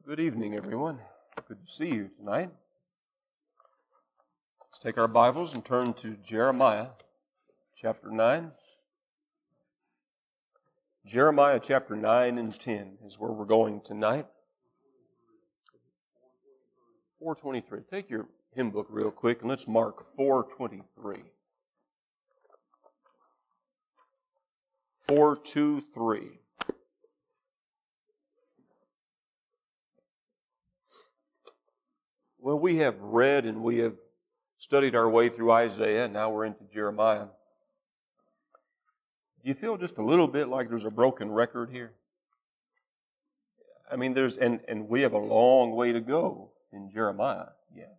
Good evening, everyone. Good to see you tonight. Let's take our Bibles and turn to Jeremiah chapter 9. Jeremiah chapter 9 and 10 is where we're going tonight. 423. Take your hymn book real quick and let's mark 423. 423. Well, we have read and we have studied our way through Isaiah, and now we're into Jeremiah. Do you feel just a little bit like there's a broken record here? I mean, and we have a long way to go in Jeremiah, yes.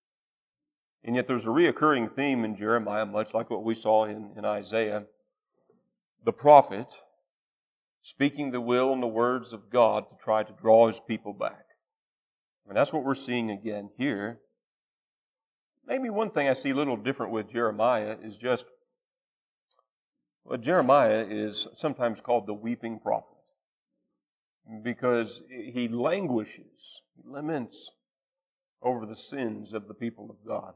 And yet there's a reoccurring theme in Jeremiah, much like what we saw in Isaiah. The prophet speaking the will and the words of God to try to draw his people back. And that's what we're seeing again here. Maybe one thing I see a little different with Jeremiah is just, well, Jeremiah is sometimes called the weeping prophet because he languishes, he laments over the sins of the people of God.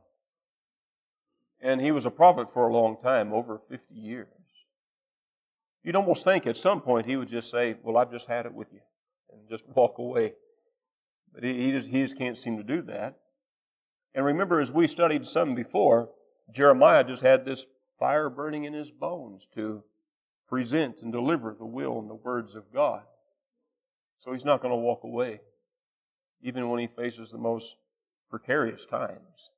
And he was a prophet for a long time, over 50 years. You'd almost think at some point he would just say, well, I've just had it with you, and just walk away. But he just can't seem to do that. And remember, as we studied some before, Jeremiah just had this fire burning in his bones to present and deliver the will and the words of God. So he's not going to walk away, even when he faces the most precarious times.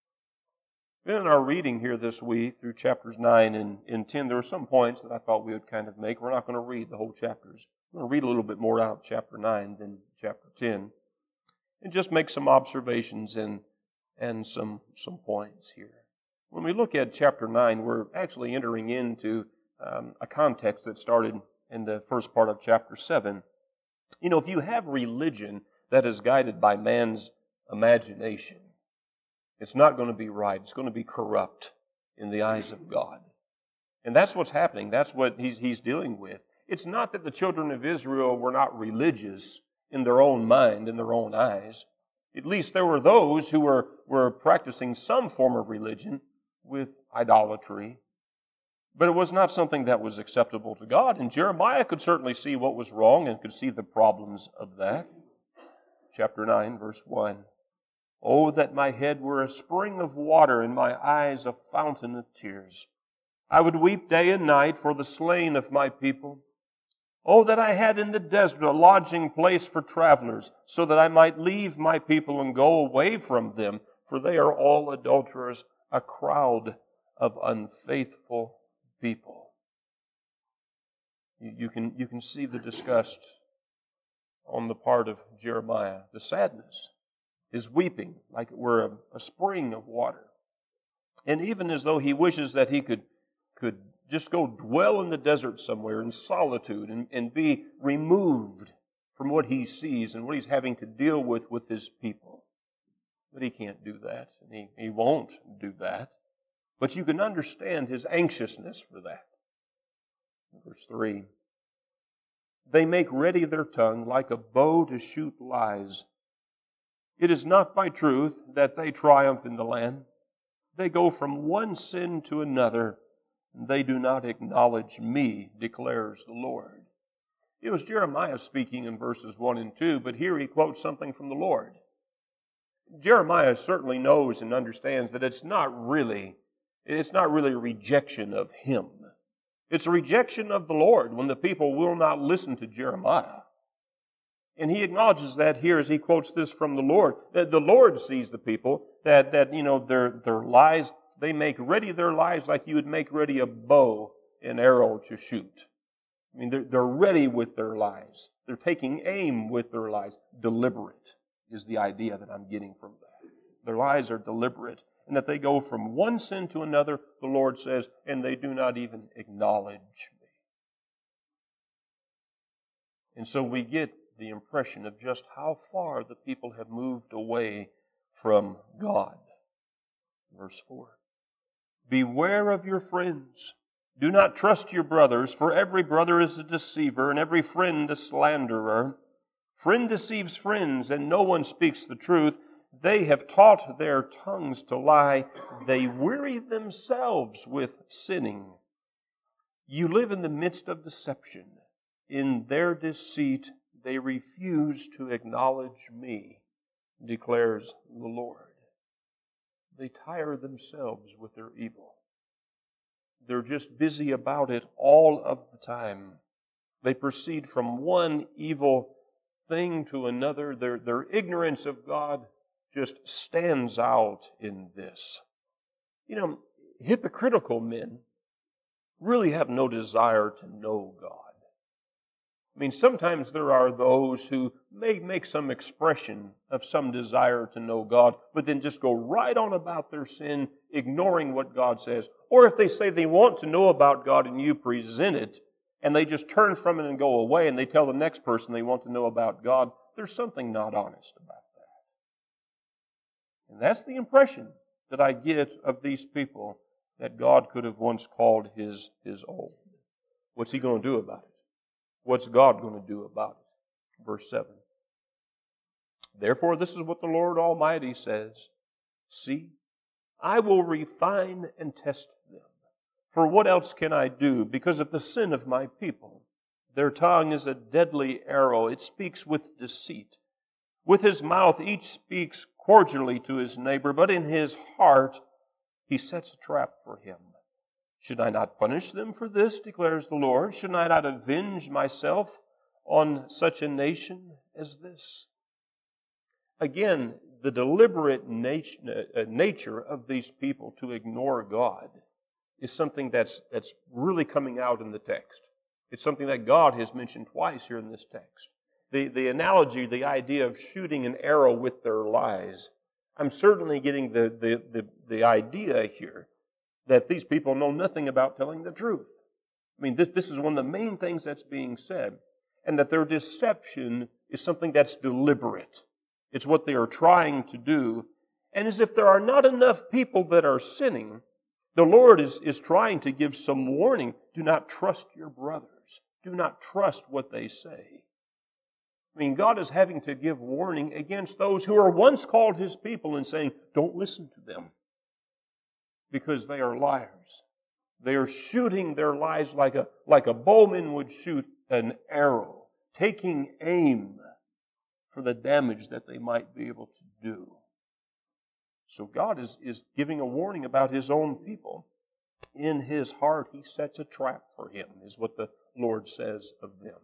In our reading here this week through chapters 9 and 10, there were some points that I thought we would kind of make. We're not going to read the whole chapters. We're going to read a little bit more out of chapter 9 than chapter 10. And just make some observations and some points here. When we look at chapter 9, we're actually entering into a context that started in the first part of chapter 7. You know, if you have religion that is guided by man's imagination, it's not going to be right. It's going to be corrupt in the eyes of God. And that's what's happening. That's what he's dealing with. It's not that the children of Israel were not religious in their own mind, in their own eyes. At least there were those who were practicing some form of religion with idolatry. But it was not something that was acceptable to God. And Jeremiah could certainly see what was wrong and could see the problems of that. Chapter 9, verse 1. Oh, that my head were a spring of water and my eyes a fountain of tears. I would weep day and night for the slain of my people. Oh, that I had in the desert a lodging place for travelers, so that I might leave my people and go away from them, for they are all adulterers, a crowd of unfaithful people. You can see the disgust on the part of Jeremiah, the sadness, his weeping like it were a spring of water. And even as though he wishes that he could just go dwell in the desert somewhere in solitude and be removed from what he sees and what he's having to deal with his people. But he can't do that, and he won't do that. But you can understand his anxiousness for that. Verse 3, they make ready their tongue like a bow to shoot lies. It is not by truth that they triumph in the land. They go from one sin to another. They do not acknowledge me, declares the Lord. It was Jeremiah speaking in verses 1 and 2, but here he quotes something from the Lord. Jeremiah certainly knows and understands that it's not really a rejection of him. It's a rejection of the Lord when the people will not listen to Jeremiah. And he acknowledges that here as he quotes this from the Lord, that the Lord sees the people, that their lies. They make ready their lives like you would make ready a bow and arrow to shoot. I mean, they're ready with their lives. They're taking aim with their lives. Deliberate is the idea that I'm getting from that. Their lives are deliberate. And that they go from one sin to another, the Lord says, and they do not even acknowledge me. And so we get the impression of just how far the people have moved away from God. Verse 4. Beware of your friends. Do not trust your brothers, for every brother is a deceiver and every friend a slanderer. Friend deceives friends, and no one speaks the truth. They have taught their tongues to lie. They weary themselves with sinning. You live in the midst of deception. In their deceit, they refuse to acknowledge me, declares the Lord. They tire themselves with their evil. They're just busy about it all of the time. They proceed from one evil thing to another. Their ignorance of God just stands out in this. You know, hypocritical men really have no desire to know God. I mean, sometimes there are those who may make some expression of some desire to know God, but then just go right on about their sin, ignoring what God says. Or if they say they want to know about God and you present it, and they just turn from it and go away, and they tell the next person they want to know about God, there's something not honest about that. And that's the impression that I get of these people that God could have once called His own. What's He going to do about it? What's God going to do about it? Verse 7. Therefore, this is what the Lord Almighty says. See, I will refine and test them. For what else can I do? Because of the sin of my people. Their tongue is a deadly arrow. It speaks with deceit. With his mouth each speaks cordially to his neighbor, but in his heart he sets a trap for him. Should I not punish them for this, declares the Lord? Should I not avenge myself on such a nation as this? Again, the deliberate nature of these people to ignore God is something that's really coming out in the text. It's something that God has mentioned twice here in this text. The analogy, the idea of shooting an arrow with their lies, I'm certainly getting the idea here that these people know nothing about telling the truth. I mean, this is one of the main things that's being said, and that their deception is something that's deliberate. It's what they are trying to do. And as if there are not enough people that are sinning, the Lord is trying to give some warning. Do not trust your brothers. Do not trust what they say. I mean, God is having to give warning against those who were once called His people and saying, don't listen to them, because they are liars. They are shooting their lies like a bowman would shoot an arrow, taking aim for the damage that they might be able to do. So God is giving a warning about His own people. In His heart, He sets a trap for him, is what the Lord says of them.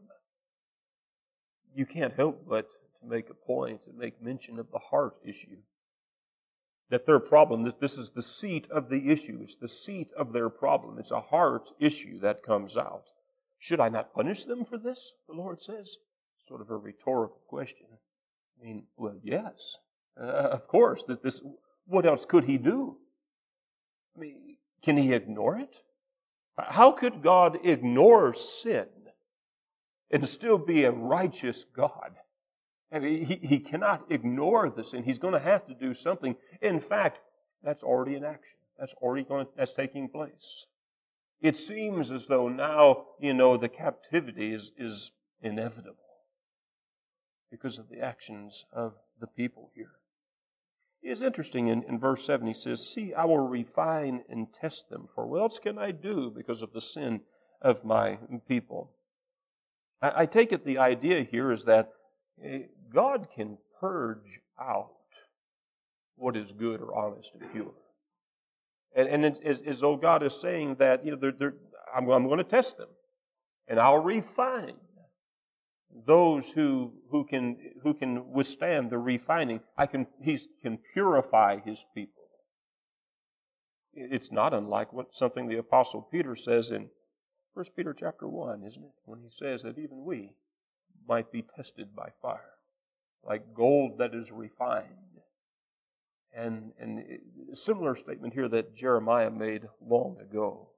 You can't help but to make a point and make mention of the heart issue. That their problem, that this is the seat of the issue. It's the seat of their problem. It's a heart issue that comes out. Should I not punish them for this? The Lord says. Sort of a rhetorical question. I mean, well, yes. Of course. What else could He do? I mean, can He ignore it? How could God ignore sin and still be a righteous God? I mean, he cannot ignore the sin. He's going to have to do something. In fact, that's already in action. That's taking place. It seems as though now, the captivity is inevitable because of the actions of the people here. It is interesting in verse 7, he says, see, I will refine and test them, for what else can I do because of the sin of my people? I take it the idea here is that God can purge out what is good or honest and pure. And it's as though God is saying that, I'm going to test them. And I'll refine those who can withstand the refining. He can purify His people. It's not unlike something the Apostle Peter says in 1 Peter chapter 1, isn't it? When he says that even we might be tested by fire, like gold that is refined. And a similar statement here that Jeremiah made long ago.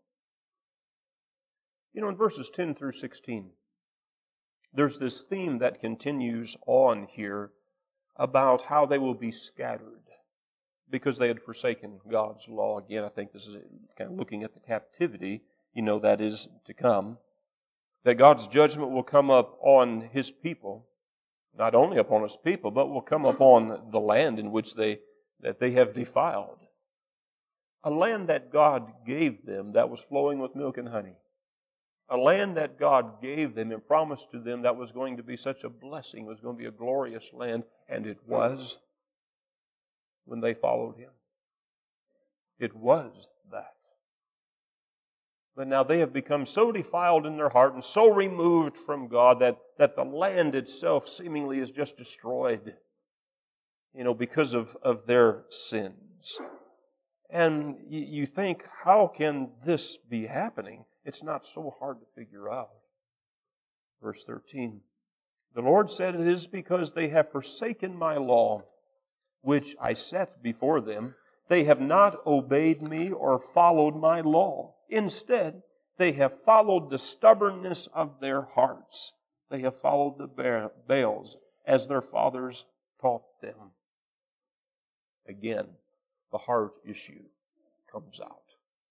In verses 10 through 16, there's this theme that continues on here about how they will be scattered because they had forsaken God's law. Again, I think this is kind of looking at the captivity, that is to come. That God's judgment will come up on His people not only upon His people, but will come upon the land in which they have defiled. A land that God gave them that was flowing with milk and honey. A land that God gave them and promised to them that was going to be such a blessing, was going to be a glorious land, and it was when they followed Him. It was that. But now they have become so defiled in their heart and so removed from God that the land itself seemingly is just destroyed, because of their sins. And you think, how can this be happening? It's not so hard to figure out. Verse 13, the Lord said, it is because they have forsaken my law, which I set before them. They have not obeyed me or followed my law. Instead, they have followed the stubbornness of their hearts. They have followed the Baals as their fathers taught them. Again, the heart issue comes out.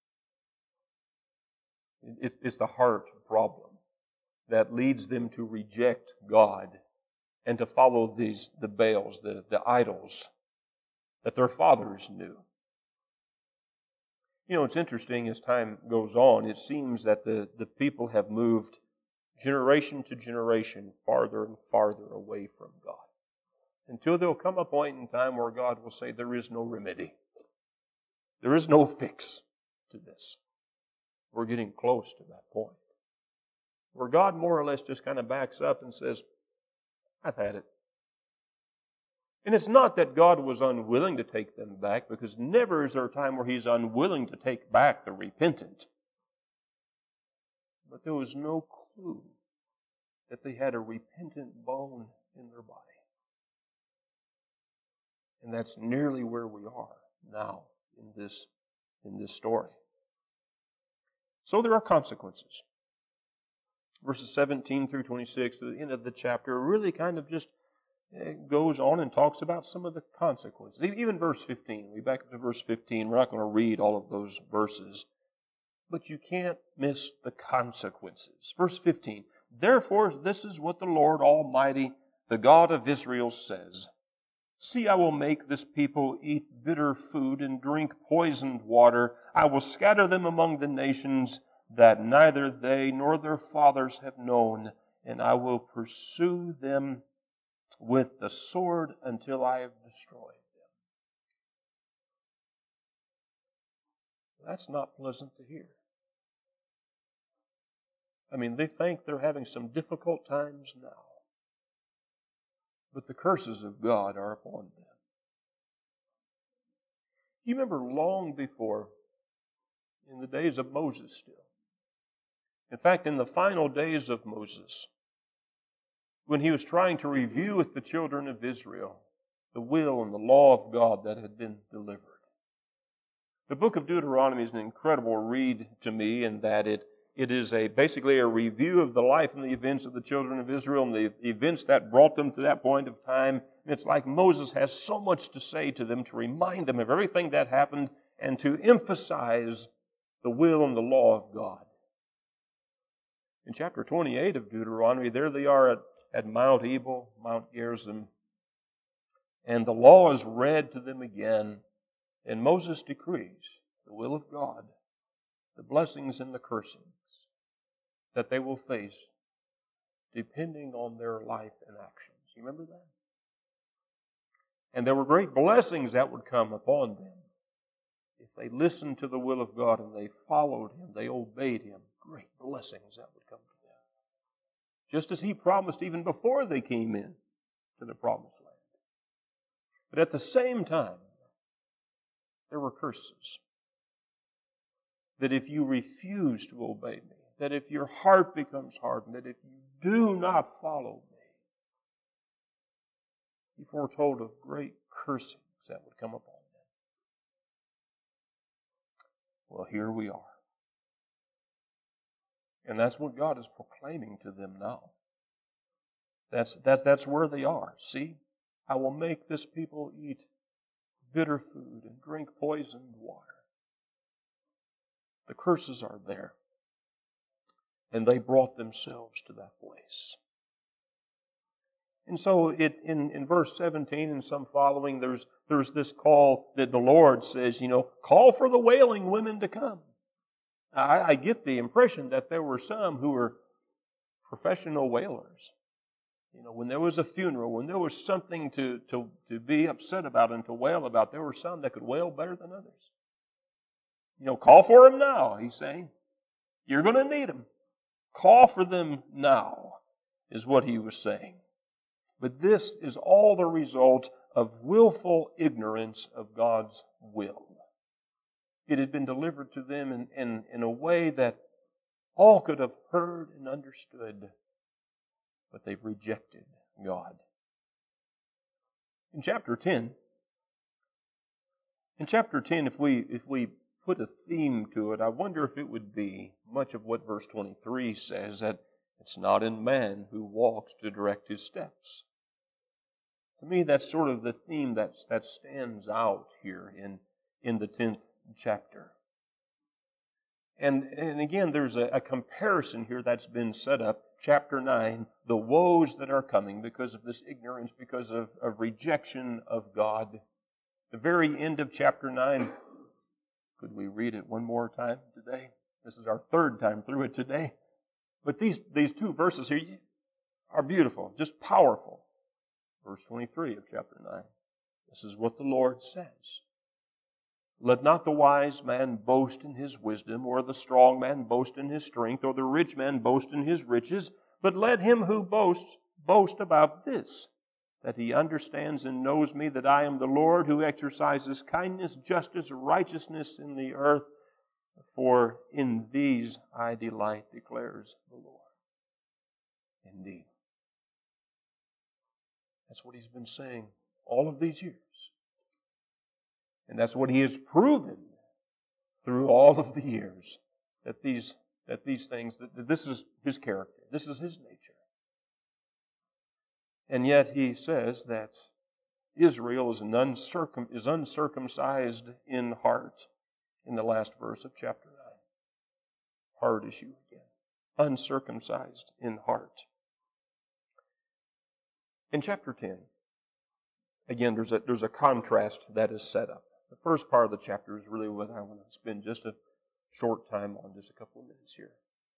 It's the heart problem that leads them to reject God and to follow the Baals, the idols that their fathers knew. It's interesting as time goes on, it seems that the people have moved generation to generation farther and farther away from God. Until there'll come a point in time where God will say, there is no remedy. There is no fix to this. We're getting close to that point. Where God more or less just kind of backs up and says, I've had it. And it's not that God was unwilling to take them back, because never is there a time where He's unwilling to take back the repentant. But there was no clue that they had a repentant bone in their body. And that's nearly where we are now in this story. So there are consequences. Verses 17 through 26 to the end of the chapter really kind of just goes on and talks about some of the consequences. Even verse 15. We back up to verse 15. We're not going to read all of those verses. But you can't miss the consequences. Verse 15. Therefore, this is what the Lord Almighty, the God of Israel, says. See, I will make this people eat bitter food and drink poisoned water. I will scatter them among the nations that neither they nor their fathers have known, and I will pursue them with the sword until I have destroyed them. That's not pleasant to hear. I mean, they think they're having some difficult times now. But the curses of God are upon them. You remember long before, in the days of Moses still. In fact, in the final days of Moses, when he was trying to review with the children of Israel the will and the law of God that had been delivered. The book of Deuteronomy is an incredible read to me in that it is basically a review of the life and the events of the children of Israel and the events that brought them to that point of time. And it's like Moses has so much to say to them, to remind them of everything that happened and to emphasize the will and the law of God. In chapter 28 of Deuteronomy, there they are at Mount Ebal, Mount Gerizim, and the law is read to them again, and Moses decrees the will of God, the blessings and the cursings that they will face depending on their life and actions. You remember that? And there were great blessings that would come upon them if they listened to the will of God and they followed Him, they obeyed Him. Great blessings that would come to them. Just as He promised even before they came in to the promised land. But at the same time, there were curses. That if you refuse to obey me, that if your heart becomes hardened, that if you do not follow me, He foretold of great cursings that would come upon them. Well, here we are. And that's what God is proclaiming to them now. That's where they are. See, I will make this people eat bitter food and drink poisoned water. The curses are there. And they brought themselves to that place. And so in verse 17 and some following, there's this call that the Lord says, call for the wailing women to come. I get the impression that there were some who were professional wailers. When there was a funeral, when there was something to be upset about and to wail about, there were some that could wail better than others. Call for them now, he's saying. You're going to need them. Call for them now, is what he was saying. But this is all the result of willful ignorance of God's will. It had been delivered to them in a way that all could have heard and understood, but they've rejected God. In chapter 10, if we put a theme to it, I wonder if it would be much of what verse 23 says, that it's not in man who walks to direct his steps. To me, that's sort of the theme that stands out here in the 10th chapter. And again, there's a comparison here that's been set up. Chapter 9, the woes that are coming because of this ignorance, because of rejection of God. The very end of chapter 9, could we read it one more time today? This is our third time through it today. But these two verses here are beautiful, just powerful. Verse 23 of chapter 9. This is what the Lord says. Let not the wise man boast in his wisdom, or the strong man boast in his strength, or the rich man boast in his riches, but let him who boasts boast about this, that he understands and knows me, that I am the Lord who exercises kindness, justice, righteousness in the earth, for in these I delight, declares the Lord. Indeed. That's what he's been saying all of these years. And that's what he has proven through all of the years, that these things, that this is his character, this is his nature. And yet he says that Israel is uncircumcised in heart in the last verse of chapter 9. Heart issue again. Uncircumcised in heart. In chapter 10, again, there's a contrast that is set up. The first part of the chapter is really what I want to spend just a short time on, just a couple of minutes here.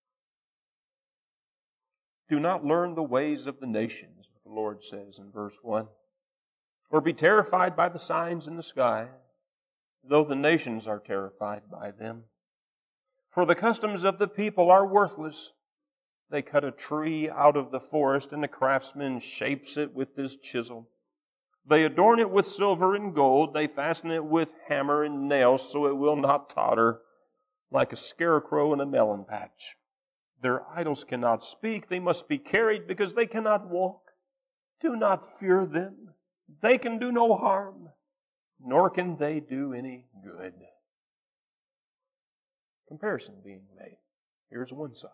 Do not learn the ways of the nations, what the Lord says in verse 1, or be terrified by the signs in the sky, though the nations are terrified by them. For the customs of the people are worthless. They cut a tree out of the forest, and the craftsman shapes it with his chisel. They adorn it with silver and gold. They fasten it with hammer and nails so it will not totter, like a scarecrow in a melon patch. Their idols cannot speak. They must be carried because they cannot walk. Do not fear them. They can do no harm, nor can they do any good. Comparison being made. Here's one side.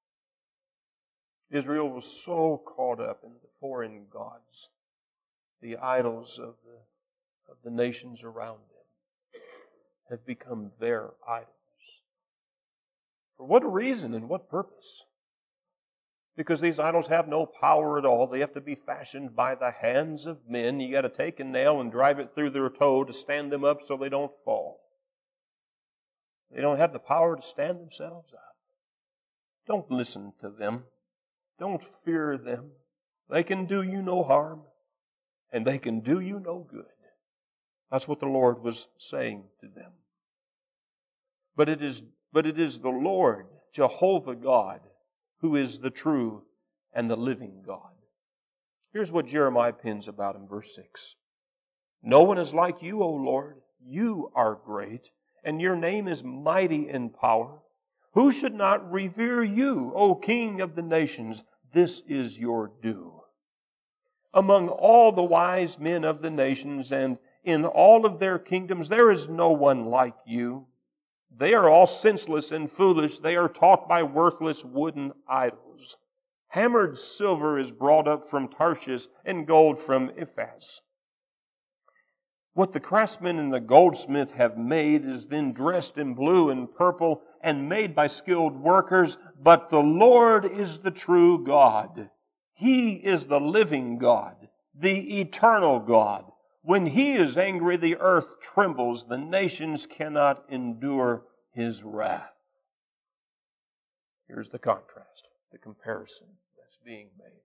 Israel was so caught up in the foreign gods, the idols of the nations around them, have become their idols. For what reason and what purpose? Because these idols have no power at all. They have to be fashioned by the hands of men. You got to take a nail and drive it through their toe to stand them up so they don't fall. They don't have the power to stand themselves up. Don't listen to them. Don't fear them. They can do you no harm, and they can do you no good. That's what the Lord was saying to them. But it is the Lord, Jehovah God, who is the true and the living God. Here's what Jeremiah pins about in verse 6. No one is like you, O Lord. You are great, and your name is mighty in power. Who should not revere you, O King of the nations? This is your due. Among all the wise men of the nations and in all of their kingdoms, there is no one like you. They are all senseless and foolish. They are taught by worthless wooden idols. Hammered silver is brought up from Tarshish and gold from Ephes. What the craftsman and the goldsmith have made is then dressed in blue and purple and made by skilled workers, but the Lord is the true God, He is the living God, the eternal God. When He is angry, the earth trembles. The nations cannot endure His wrath. Here's the contrast, the comparison that's being made.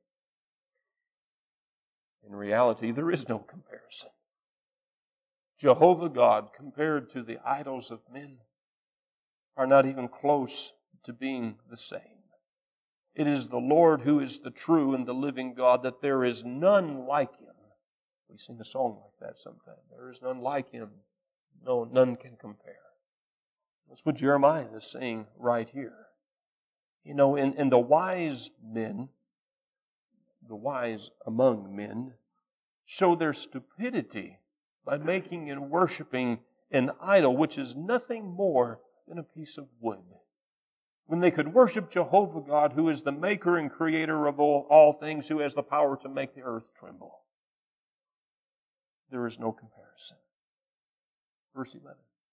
In reality, there is no comparison. Jehovah God, compared to the idols of men, are not even close to being the same. It is the Lord who is the true and the living God, that there is none like Him. We sing a song like that sometimes. There is none like Him. No, none can compare. That's what Jeremiah is saying right here. You know, in the wise men, the wise among men, show their stupidity by making and worshiping an idol which is nothing more than a piece of wood, when they could worship Jehovah God, who is the maker and creator of all things, who has the power to make the earth tremble. There is no comparison. Verse 11.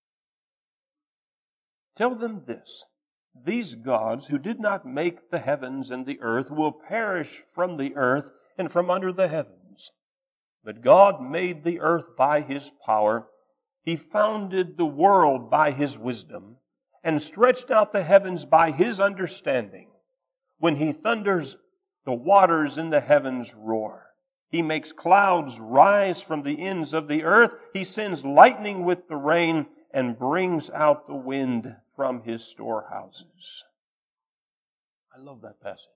Tell them this: these gods who did not make the heavens and the earth will perish from the earth and from under the heavens. But God made the earth by His power. He founded the world by His wisdom, and stretched out the heavens by His understanding. When He thunders, the waters in the heavens roar. He makes clouds rise from the ends of the earth. He sends lightning with the rain and brings out the wind from His storehouses. I love that passage.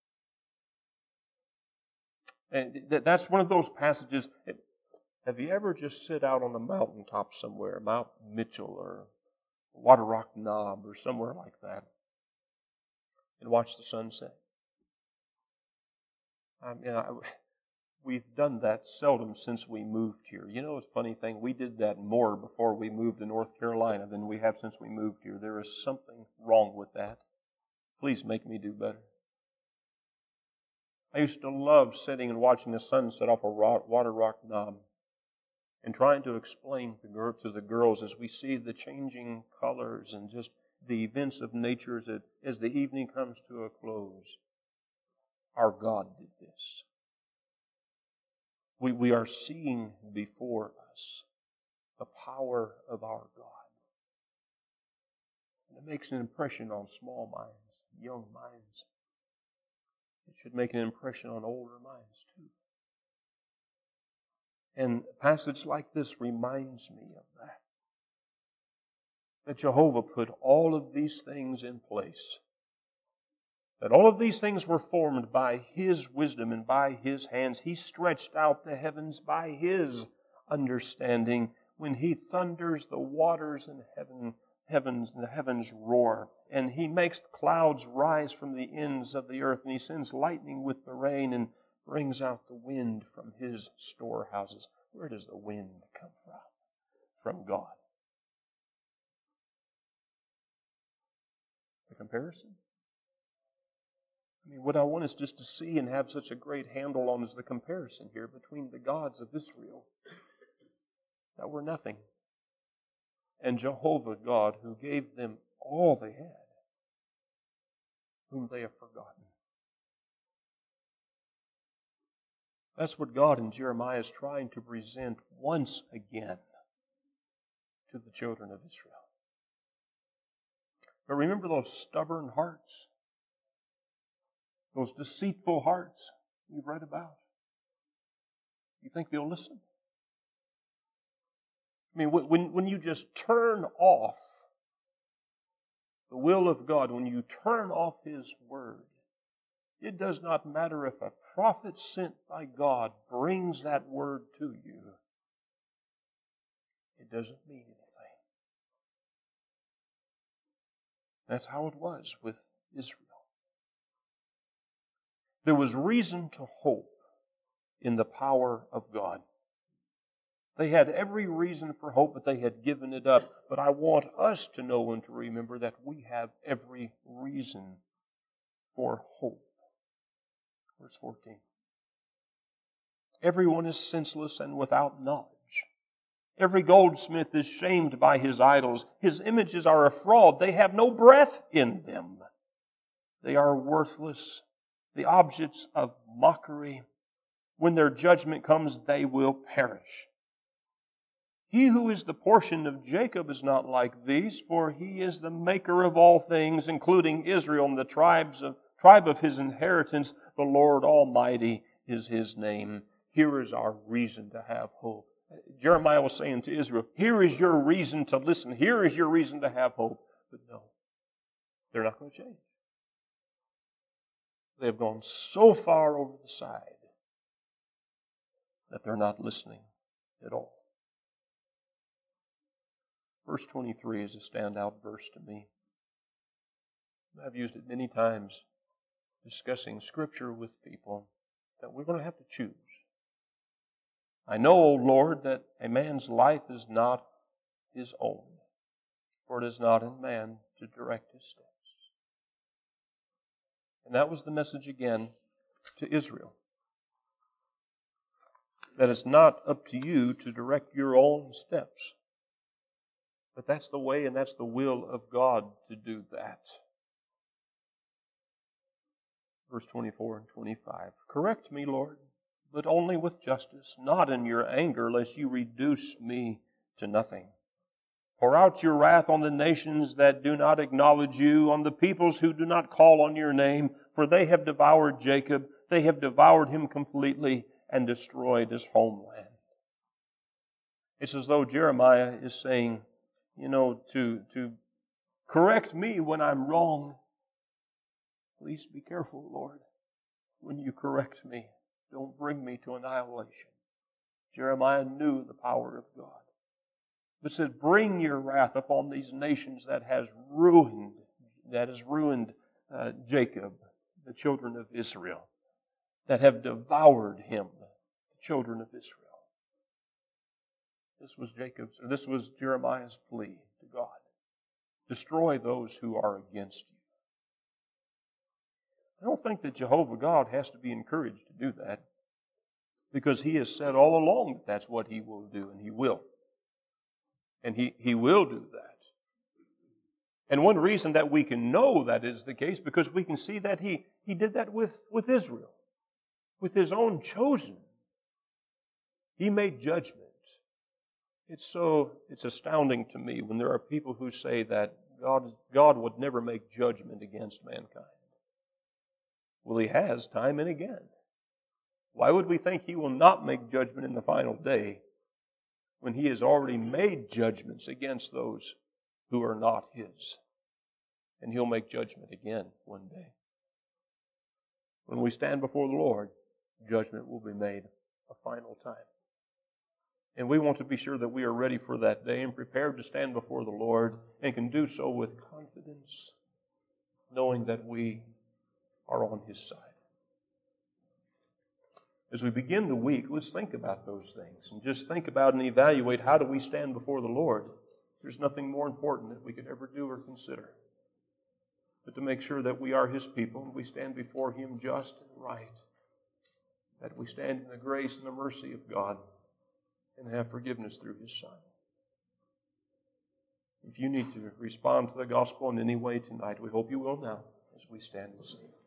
And that's one of those passages. Have you ever just sit out on a mountaintop somewhere, Mount Mitchell or Water Rock Knob or somewhere like that, and watch the sunset? We've done that seldom since we moved here. You know, it's a funny thing. We did that more before we moved to North Carolina than we have since we moved here. There is something wrong with that. Please make me do better. I used to love sitting and watching the sunset off a Water Rock Knob and trying to explain to the girls as we see the changing colors and just the events of nature as the evening comes to a close. Our God did this. We are seeing before us the power of our God. And it makes an impression on small minds, young minds. It should make an impression on older minds too. And a passage like this reminds me of that. That Jehovah put all of these things in place. That all of these things were formed by His wisdom and by His hands. He stretched out the heavens by His understanding. When He thunders, the waters in the heavens roar. And He makes clouds rise from the ends of the earth. And He sends lightning with the rain and brings out the wind from His storehouses. Where does the wind come from? From God. The comparison? I mean, what I want us just to see and have such a great handle on is the comparison here between the gods of Israel that were nothing and Jehovah God, who gave them all they had, whom they have forgotten. That's what God in Jeremiah is trying to present once again to the children of Israel. But remember those stubborn hearts, those deceitful hearts we've read about. You think they'll listen? I mean, when you just turn off the will of God, when you turn off His Word, it does not matter if a prophet sent by God brings that Word to you. It doesn't mean anything. That's how it was with Israel. There was reason to hope in the power of God. They had every reason for hope, but they had given it up. But I want us to know and to remember that we have every reason for hope. Verse 14. Everyone is senseless and without knowledge. Every goldsmith is shamed by his idols. His images are a fraud. They have no breath in them. They are worthless the objects of mockery. When their judgment comes, they will perish. He who is the portion of Jacob is not like these, for he is the maker of all things, including Israel and the tribe of his inheritance. The Lord Almighty is his name. Here is our reason to have hope. Jeremiah was saying to Israel, here is your reason to listen. Here is your reason to have hope. But no, they're not going to change. They have gone so far over the side that they're not listening at all. Verse 23 is a standout verse to me. I've used it many times discussing Scripture with people that we're going to have to choose. I know, O Lord, that a man's life is not his own, for it is not in man to direct his steps. And that was the message again to Israel. That it's not up to you to direct your own steps. But that's the way and that's the will of God to do that. Verse 24 and 25. Correct me, Lord, but only with justice, not in your anger, lest you reduce me to nothing. Pour out your wrath on the nations that do not acknowledge you, on the peoples who do not call on your name, for they have devoured Jacob, they have devoured him completely and destroyed his homeland. It's as though Jeremiah is saying, to correct me when I'm wrong. Please be careful, Lord, when you correct me. Don't bring me to annihilation. Jeremiah knew the power of God. But said, bring your wrath upon these nations that has ruined Jacob, the children of Israel, that have devoured him, the children of Israel. This was Jeremiah's plea to God. Destroy those who are against you. I don't think that Jehovah God has to be encouraged to do that, because He has said all along that that's what He will do, and He will. And He will do that. And one reason that we can know that is the case, because we can see that He did that with Israel, with His own chosen. He made judgment. It's astounding to me when there are people who say that God would never make judgment against mankind. Well, He has time and again. Why would we think He will not make judgment in the final day when He has already made judgments against those who are not His? And He'll make judgment again one day. When we stand before the Lord, judgment will be made a final time. And we want to be sure that we are ready for that day and prepared to stand before the Lord, and can do so with confidence, knowing that we are on His side. As we begin the week, let's think about those things and just think about and evaluate, how do we stand before the Lord? There's nothing more important that we could ever do or consider but to make sure that we are His people and we stand before Him just and right, that we stand in the grace and the mercy of God and have forgiveness through His Son. If you need to respond to the gospel in any way tonight, we hope you will now as we stand and sing.